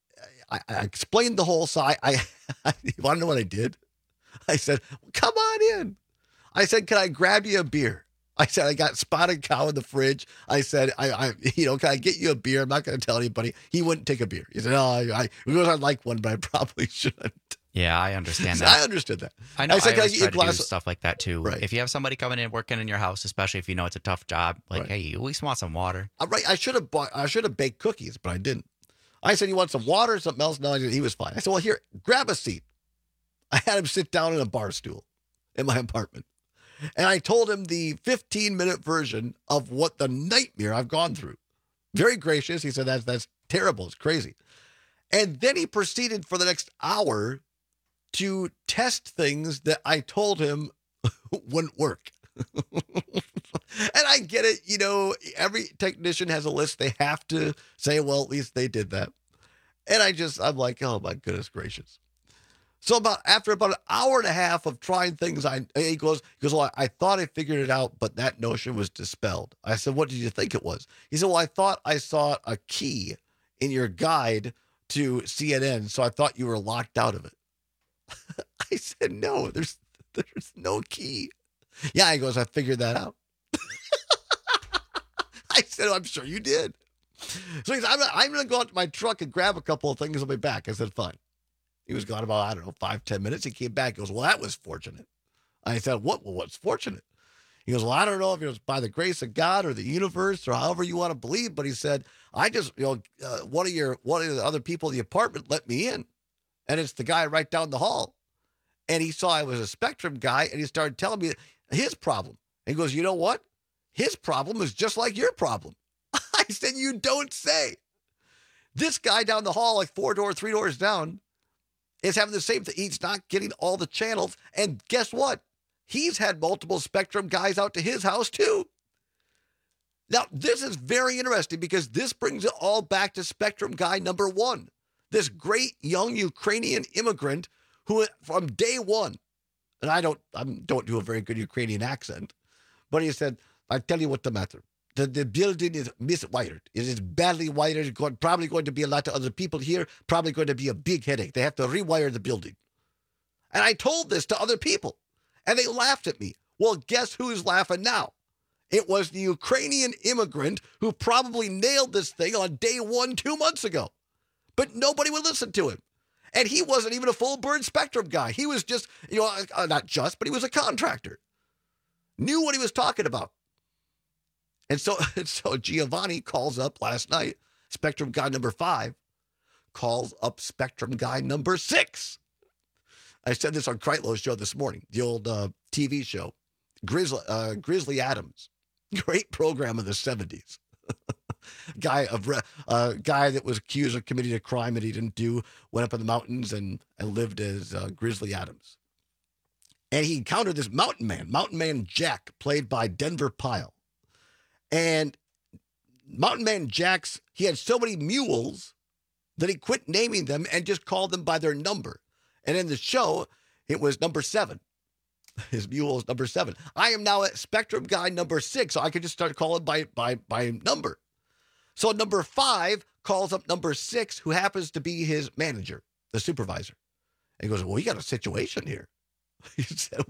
I explained the whole side. You want to know what I did? I said, come on in. I said, can I grab you a beer? I said, I got Spotted Cow in the fridge. I said, can I get you a beer? I'm not going to tell anybody. He wouldn't take a beer. He said, I'd like one, but I probably shouldn't. Yeah, I understand that. I understood that. I know. I said, always try to do stuff like that too. Right. If you have somebody coming in working in your house, especially if you know it's a tough job, like, hey, you at least want some water. Right. I should have baked cookies, but I didn't. I said, you want some water or something else? No, he was fine. I said, well, here, grab a seat. I had him sit down in a bar stool in my apartment. And I told him the 15-minute version of what the nightmare I've gone through. Very gracious. He said, that's terrible. It's crazy. And then he proceeded for the next hour to test things that I told him wouldn't work. And I get it. Every technician has a list. They have to say, well, at least they did that. And I'm like, oh, my goodness gracious. So after about an hour and a half of trying things, he goes, well, I thought I figured it out, but that notion was dispelled. I said, what did you think it was? He said, well, I thought I saw a key in your guide to CNN, so I thought you were locked out of it. I said, no, there's no key. Yeah, he goes, I figured that out. I said, I'm sure you did. So he said, I'm going to go out to my truck and grab a couple of things. I'll be back. I said, fine. He was gone about, 5-10 minutes. He came back. He goes, well, that was fortunate. I said, what's fortunate? He goes, well, I don't know if it was by the grace of God or the universe or however you want to believe, but he said, I just, one of the other people in the apartment let me in. And it's the guy right down the hall. And he saw I was a Spectrum guy, and he started telling me his problem. And he goes, you know what? His problem is just like your problem. I said, you don't say. This guy down the hall, like 3 doors down, is having the same thing. He's not getting all the channels. And guess what? He's had multiple Spectrum guys out to his house too. Now, this is very interesting because this brings it all back to Spectrum guy number 1. This great young Ukrainian immigrant who from day one, and I don't do a very good Ukrainian accent, but he said, I tell you what the matter. The building is miswired. It is badly wired. Probably going to be a lot of other people here. Probably going to be a big headache. They have to rewire the building. And I told this to other people, and they laughed at me. Well, guess who's laughing now? It was the Ukrainian immigrant who probably nailed this thing on day 1 2 months ago. But nobody would listen to him. And he wasn't even a full-bird Spectrum guy. He was just, not just, but he was a contractor. Knew what he was talking about. And so Giovanni calls up last night, Spectrum guy number 5, calls up Spectrum guy number 6. I said this on Kreitlow's show this morning, the old TV show, Grizzly Adams. Great program of the 70s. Guy that was accused of committing a crime that he didn't do, went up in the mountains and lived as Grizzly Adams. And he encountered this Mountain Man Jack, played by Denver Pyle. And Mountain Man Jack's, he had so many mules that he quit naming them and just called them by their number. And in the show, it was number 7. His mule is number 7. I am now at Spectrum guy number 6, so I could just start calling by number. So number 5 calls up number 6, who happens to be his manager, the supervisor. And he goes, well, we got a situation here. He said,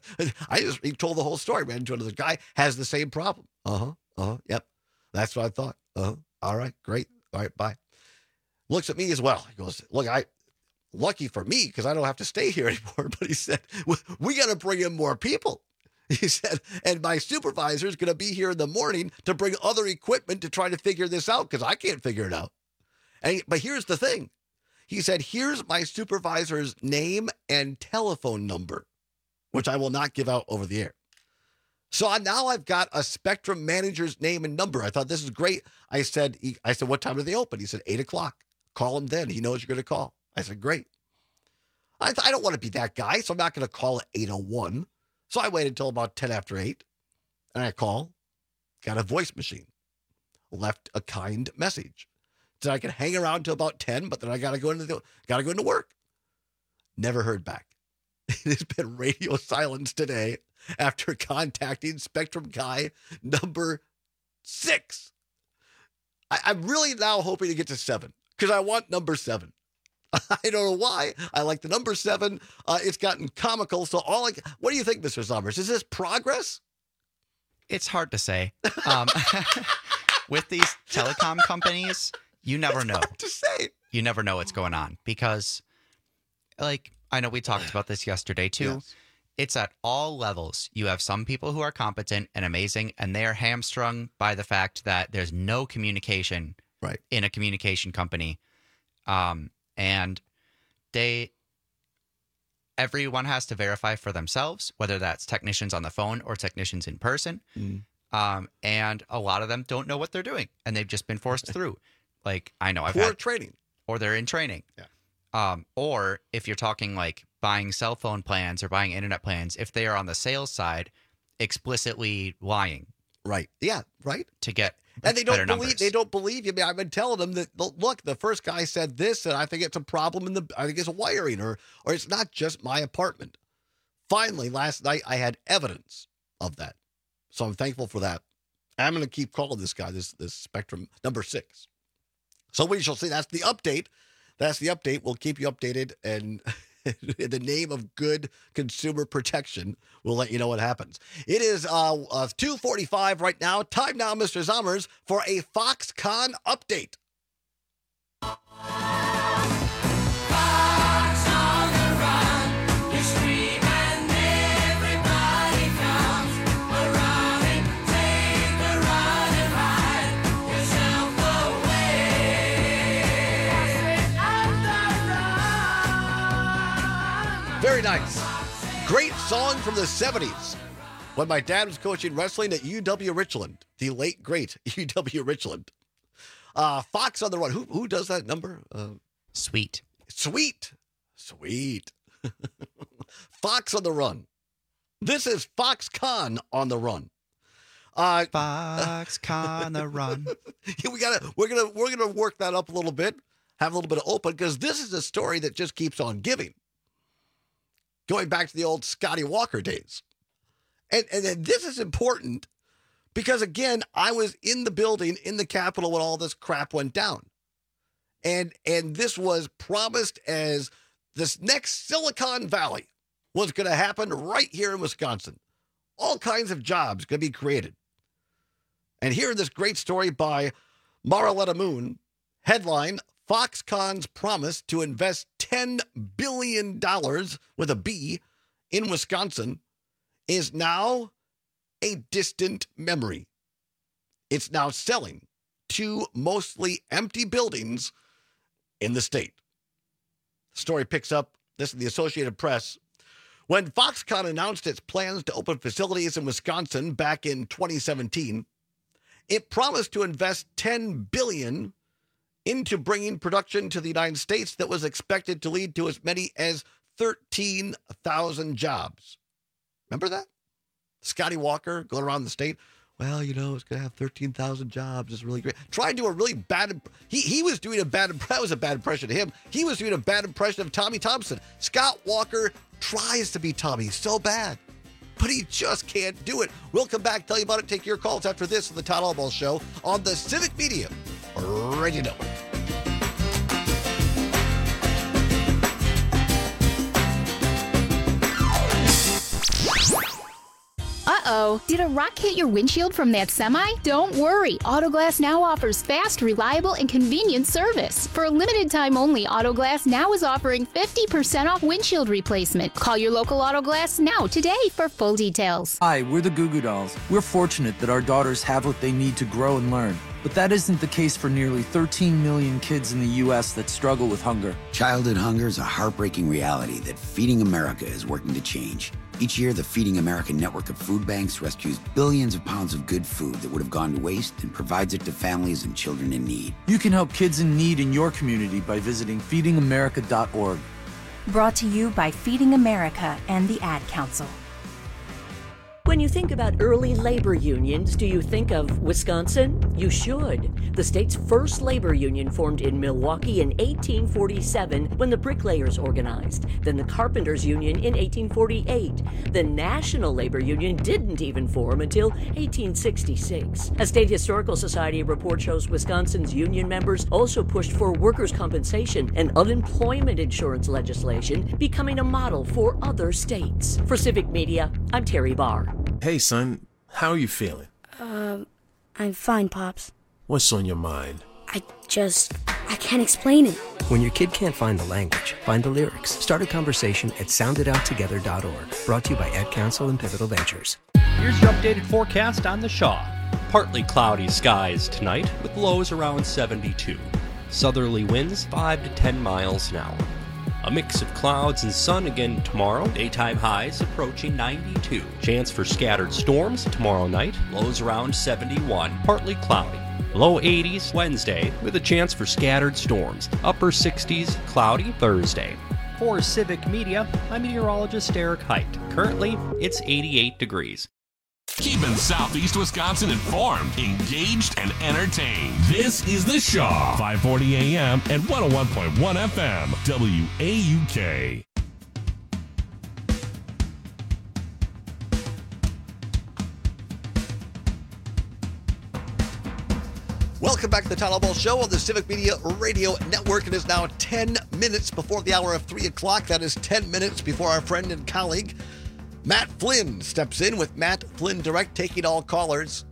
he told the whole story, man. To another guy has the same problem. Yep. That's what I thought. All right, great. All right, bye. Looks at me as well. He goes, look, lucky for me, because I don't have to stay here anymore. But he said, we got to bring in more people. He said, and my supervisor is going to be here in the morning to bring other equipment to try to figure this out, because I can't figure it out. But here's the thing. He said, here's my supervisor's name and telephone number, which I will not give out over the air. So now I've got a Spectrum manager's name and number. I thought, this is great. I said, what time do they open? He said, 8 o'clock. Call him then. He knows you're going to call. I said, great. I don't want to be that guy, so I'm not going to call at 8:01. So I waited until about 10 after 8, and I call, got a voice machine, left a kind message. Said I could hang around till about 10, but then I got to go into work. Never heard back. It has been radio silence today after contacting Spectrum guy number 6. I'm really now hoping to get to 7, because I want number 7. I don't know why. I like the number 7. It's gotten comical. So what do you think, Mr. Summers? Is this progress? It's hard to say. With these telecom companies, you never know. Hard to say. You never know what's going on because, like, I know we talked about this yesterday too. Yes. It's at all levels. You have some people who are competent and amazing, and they are hamstrung by the fact that there's no communication in a communication company. And everyone has to verify for themselves, whether that's technicians on the phone or technicians in person. And a lot of them don't know what they're doing, and they've just been forced through. Like, I know I've had training, or they're in training. Yeah. Or if you're talking like buying cell phone plans or buying internet plans, if they are on the sales side, explicitly lying. Right. Yeah. Right. To get and they don't believe numbers. They don't believe you. I mean, I've been telling them that look, the first guy said this, and I think it's a problem I think it's wiring, or it's not just my apartment. Finally, last night I had evidence of that, so I'm thankful for that. I'm going to keep calling this guy this Spectrum number 6. So we shall see. That's the update. We'll keep you updated, and in the name of good consumer protection, we'll let you know what happens. It is 2:45 right now. Time now, Mr. Zommers, for a Foxconn update. Very nice. Great song from the 70s when my dad was coaching wrestling at UW Richland, the late, great UW Richland. Fox on the Run. Who does that number? Sweet. Fox on the Run. This is Foxconn on the Run. Foxconn the Run. We're gonna work that up a little bit, have a little bit of open, because this is a story that just keeps on giving. Going back to the old Scotty Walker days. And this is important because, again, I was in the building in the Capitol when all this crap went down. And this was promised as this next Silicon Valley was going to happen right here in Wisconsin. All kinds of jobs going to be created. And here in this great story by Maraletta Moon, headline, Foxconn's promise to invest $10 billion with a B in Wisconsin is now a distant memory. It's now selling 2 mostly empty buildings in the state. The story picks up, this is the Associated Press. When Foxconn announced its plans to open facilities in Wisconsin back in 2017, it promised to invest $10 billion into bringing production to the United States that was expected to lead to as many as 13,000 jobs. Remember that? Scotty Walker going around the state. Well, it's going to have 13,000 jobs. It's really great. Try to do a really bad. He was doing a bad. That was a bad impression of him. He was doing a bad impression of Tommy Thompson. Scott Walker tries to be Tommy so bad, but he just can't do it. We'll come back, tell you about it, take your calls after this on the Todd Albaugh Show on the Civic Media Radio Network. Uh-oh, did a rock hit your windshield from that semi? Don't worry, Autoglass Now offers fast, reliable, and convenient service. For a limited time only, Autoglass Now is offering 50% off windshield replacement. Call your local Autoglass Now today for full details. Hi, we're the Goo Goo Dolls. We're fortunate that our daughters have what they need to grow and learn. But that isn't the case for nearly 13 million kids in the U.S. that struggle with hunger. Childhood hunger is a heartbreaking reality that Feeding America is working to change. Each year, the Feeding America network of food banks rescues billions of pounds of good food that would have gone to waste and provides it to families and children in need. You can help kids in need in your community by visiting When you think about early labor unions, do you think of Wisconsin? You should. The state's first labor union formed in Milwaukee in 1847 when the bricklayers organized. Then the carpenters union in 1848. The National Labor Union didn't even form until 1866. A State Historical Society report shows Wisconsin's union members also pushed for workers' compensation and unemployment insurance legislation, becoming a model for other states. For Civic Media, I'm Terry Barr. Hey, son, how are you feeling? I'm fine, Pops. What's on your mind? I can't explain it. When your kid can't find the language, find the lyrics. Start a conversation at sounditouttogether.org. Brought to you by Ad Council and Pivotal Ventures. Here's your updated forecast on the Shaw. Partly cloudy skies tonight with lows around 72. Southerly winds 5 to 10 miles an hour. A mix of clouds and sun again tomorrow. Daytime highs approaching 92. Chance for scattered storms tomorrow night. Lows around 71. Partly cloudy. Low 80s Wednesday with a chance for scattered storms. Upper 60s cloudy Thursday. For Civic Media, I'm meteorologist Eric Height. Currently, it's 88 degrees. Keeping Southeast Wisconsin informed, engaged, and entertained. This is The Shaw, 540 AM and 101.1 FM, WAUK. Welcome back to the Tyler Ball Show on the Civic Media Radio Network. It is now 10 minutes before the hour of 3 o'clock. That is 10 minutes before our friend and colleague Matt Flynn steps in with Matt Flynn Direct, taking all callers,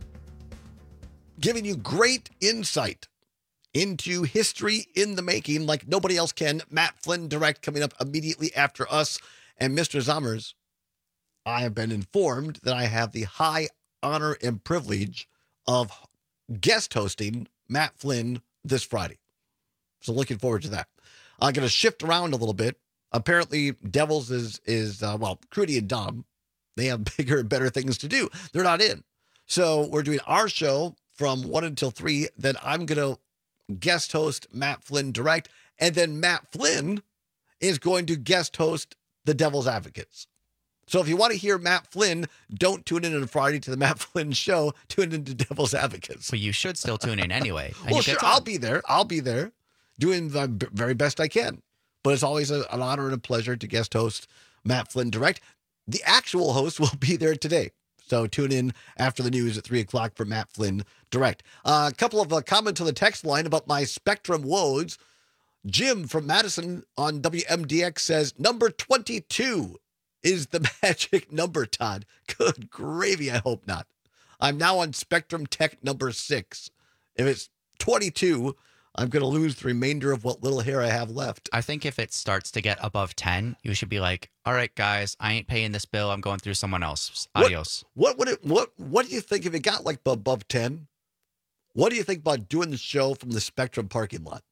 giving you great insight into history in the making like nobody else can. Matt Flynn Direct coming up immediately after us. And Mr. Zommers, I have been informed that I have the high honor and privilege of guest hosting Matt Flynn this Friday. So looking forward to that. I'm going to shift around a little bit. Apparently, Devils is Crudy and Dom, they have bigger and better things to do. They're not in. So we're doing our show from 1 until 3. Then I'm going to guest host Matt Flynn Direct. And then Matt Flynn is going to guest host the Devil's Advocates. So if you want to hear Matt Flynn, don't tune in on Friday to the Matt Flynn Show. Tune into Devil's Advocates. But you should still tune in anyway. Well, sure, I'll be there. I'll be there doing the very best I can. But it's always an honor and a pleasure to guest host Matt Flynn Direct. The actual host will be there today. So tune in after the news at 3 o'clock for Matt Flynn Direct. A couple of comments on the text line about my Spectrum woes. Jim from Madison on WMDX says, number 22 is the magic number, Todd. Good gravy, I hope not. I'm now on Spectrum Tech number 6. If it's 22, I'm going to lose the remainder of what little hair I have left. I think if it starts to get above 10, you should be like, all right, guys, I ain't paying this bill. I'm going through someone else. Adios. What do you think if it got like above 10? What do you think about doing the show from the Spectrum parking lot?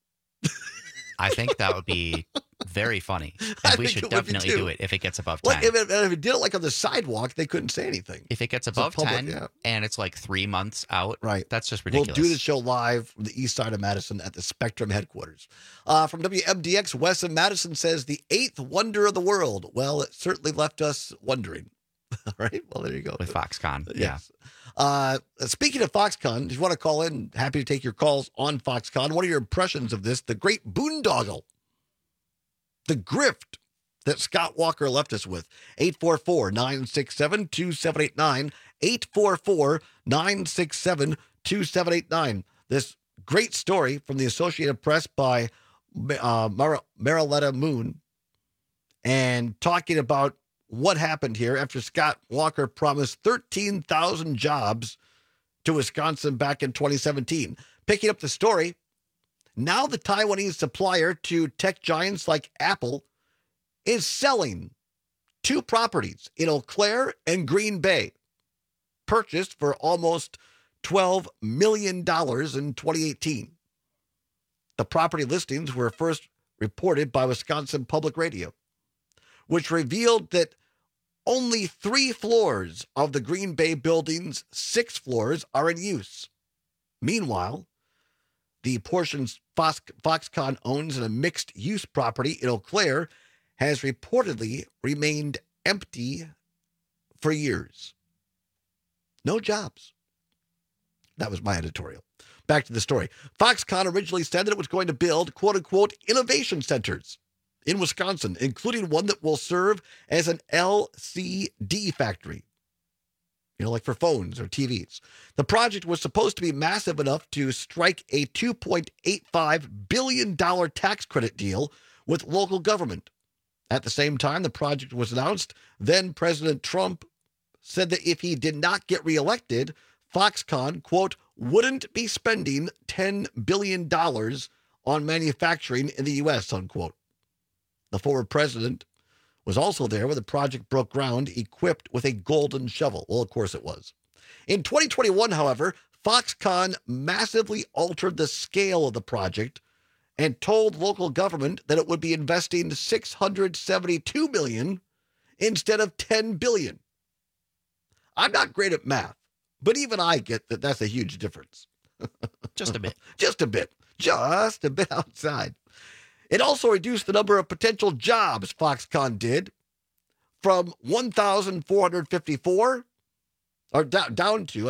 I think that would be very funny. And we should definitely do it if it gets above 10. Like if it did it like on the sidewalk, they couldn't say anything. If it gets above 10 and it's like 3 months out, right? That's just ridiculous. We'll do the show live from the east side of Madison at the Spectrum headquarters. From WMDX, Wes in Madison says, the 8th wonder of the world. Well, it certainly left us wondering. All right. Well, there you go. With Foxconn. Yes. Speaking of Foxconn, if you want to call in, happy to take your calls on Foxconn. What are your impressions of this? The great boondoggle, the grift that Scott Walker left us with. 844-967-2789. 844-967-2789. This great story from the Associated Press by Mariletta Moon, and talking about what happened here after Scott Walker promised 13,000 jobs to Wisconsin back in 2017. Picking up the story, now the Taiwanese supplier to tech giants like Apple is selling 2 properties in Eau Claire and Green Bay, purchased for almost $12 million in 2018. The property listings were first reported by Wisconsin Public Radio, which revealed that only 3 floors of the Green Bay building's 6 floors are in use. Meanwhile, the portions Foxconn owns in a mixed-use property in Eau Claire has reportedly remained empty for years. No jobs. That was my editorial. Back to the story. Foxconn originally said that it was going to build, quote unquote, innovation centers in Wisconsin, including one that will serve as an LCD factory. Like for phones or TVs. The project was supposed to be massive enough to strike a $2.85 billion tax credit deal with local government. At the same time the project was announced, then President Trump said that if he did not get reelected, Foxconn, quote, wouldn't be spending $10 billion on manufacturing in the U.S., unquote. The former president was also there when the project broke ground, equipped with a golden shovel. Well, of course it was. In 2021, however, Foxconn massively altered the scale of the project and told local government that it would be investing $672 million instead of $10 billion. I'm not great at math, but even I get that that's a huge difference. Just a bit. Just a bit. Just a bit outside. It also reduced the number of potential jobs, Foxconn did, from 1,454, or down to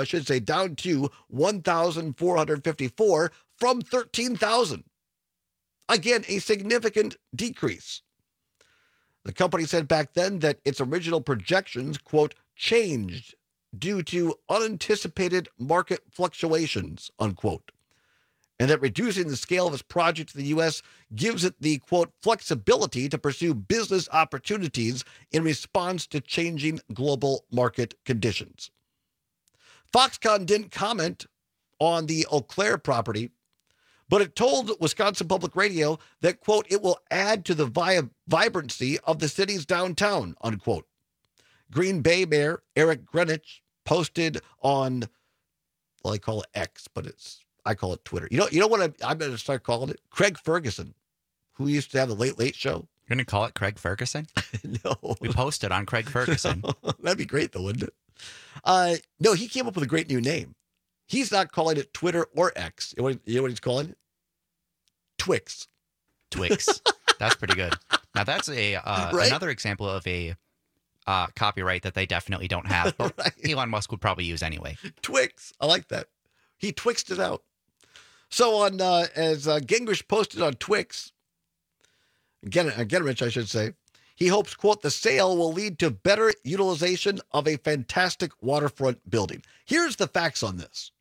1,454 from 13,000. Again, a significant decrease. The company said back then that its original projections, quote, changed due to unanticipated market fluctuations, unquote, and that reducing the scale of its project to the U.S. gives it the, quote, flexibility to pursue business opportunities in response to changing global market conditions. Foxconn didn't comment on the Eau Claire property, but it told Wisconsin Public Radio that, quote, it will add to the vibrancy of the city's downtown, unquote. Green Bay Mayor Eric Greenwich posted on, well, I call it X, but I call it Twitter. You know what I'm going to start calling it? Craig Ferguson, who used to have the Late Late Show. You're going to call it Craig Ferguson? No. We posted on Craig Ferguson. That'd be great, though, wouldn't it? No, he came up with a great new name. He's not calling it Twitter or X. You know what he's calling it? Twix. Twix. That's pretty good. Now, that's Right? another example of a copyright that they definitely don't have, but Right. Elon Musk would probably use anyway. Twix. I like that. He twixed it out. So as Gingrich posted on Twix, Gingrich, I should say, he hopes, quote, the sale will lead to better utilization of a fantastic waterfront building. Here's the facts on this.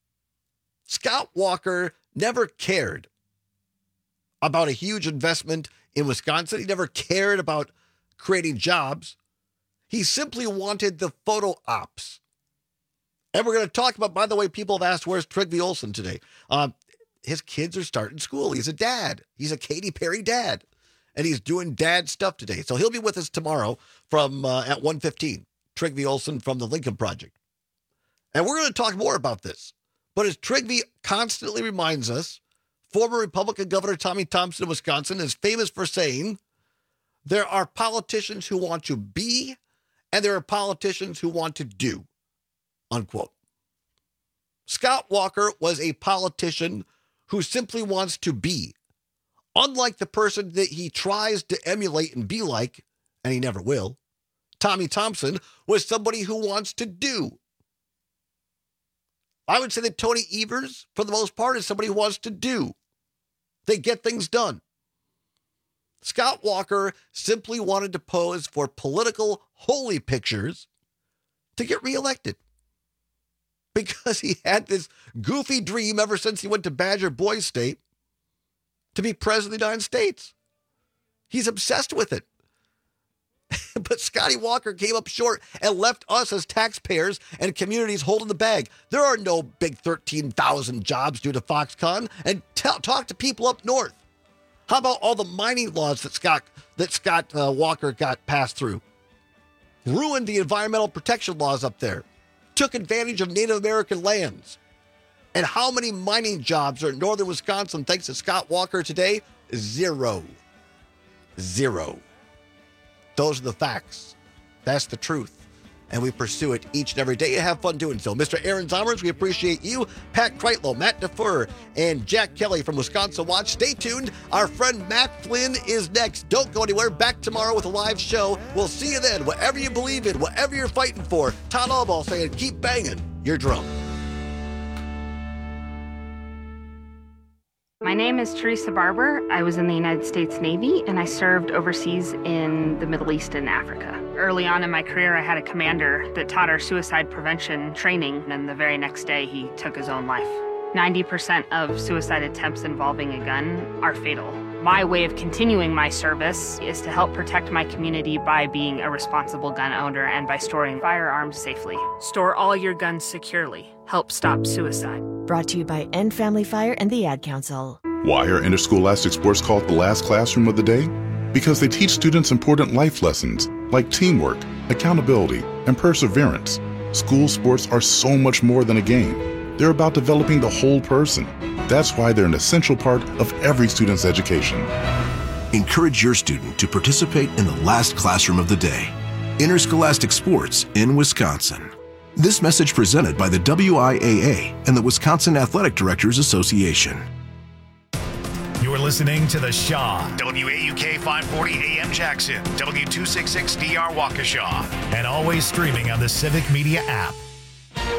Scott Walker never cared about a huge investment in Wisconsin. He never cared about creating jobs. He simply wanted the photo ops. And we're going to talk about, by the way, people have asked, where's Trygve Olsen today? His kids are starting school. He's a dad. He's a Katy Perry dad. And he's doing dad stuff today. So he'll be with us tomorrow from at 1:15. Trygve Olsen from the Lincoln Project. And we're going to talk more about this. But as Trygve constantly reminds us, former Republican Governor Tommy Thompson of Wisconsin is famous for saying, there are politicians who want to be, and there are politicians who want to do, unquote. Scott Walker was a politician who simply wants to be. Unlike the person that he tries to emulate and be like, and he never will, Tommy Thompson was somebody who wants to do. I would say that Tony Evers, for the most part, is somebody who wants to do. They get things done. Scott Walker simply wanted to pose for political holy pictures to get reelected. Because he had this goofy dream ever since he went to Badger Boys State to be president of the United States. He's obsessed with it. But Scotty Walker came up short and left us as taxpayers and communities holding the bag. There are no big 13,000 jobs due to Foxconn. And talk to people up north. How about all the mining laws that Scott Walker got passed through? Ruined the environmental protection laws up there. Took advantage of Native American lands. And how many mining jobs are in northern Wisconsin thanks to Scott Walker today? Zero. Those are the facts. That's the truth. and we pursue it each and every day and have fun doing so. Mr. Aaron Zomers, we appreciate you. Pat Kreitlow, Matt DeFur, and Jack Kelly from Wisconsin Watch. Stay tuned. Our friend Matt Flynn is next. Don't go anywhere. Back tomorrow with a live show. We'll see you then. Whatever you believe in, whatever you're fighting for. Todd Allball saying, keep banging your drum. My name is Teresa Barber. I was in the United States Navy, and I served overseas in the Middle East and Africa. Early on in my career, I had a commander that taught our suicide prevention training, and the very next day, he took his own life. 90% of suicide attempts involving a gun are fatal. My way of continuing my service is to help protect my community by being a responsible gun owner and by storing firearms safely. Store all your guns securely. Help stop suicide. Brought to you by End Family Fire and the Ad Council. Why are interscholastic sports called the last classroom of the day? Because they teach students important life lessons like teamwork, accountability, and perseverance. School sports are so much more than a game. They're about developing the whole person. That's why they're an essential part of every student's education. Encourage your student to participate in the last classroom of the day. Interscholastic sports in Wisconsin. This message presented by the WIAA and the Wisconsin Athletic Directors Association. You're listening to The Shaw, WAUK 540 AM Jackson, W266DR Waukesha, and always streaming on the Civic Media app.